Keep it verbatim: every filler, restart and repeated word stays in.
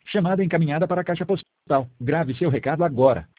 Chamada encaminhada para a caixa postal. Grave seu recado agora.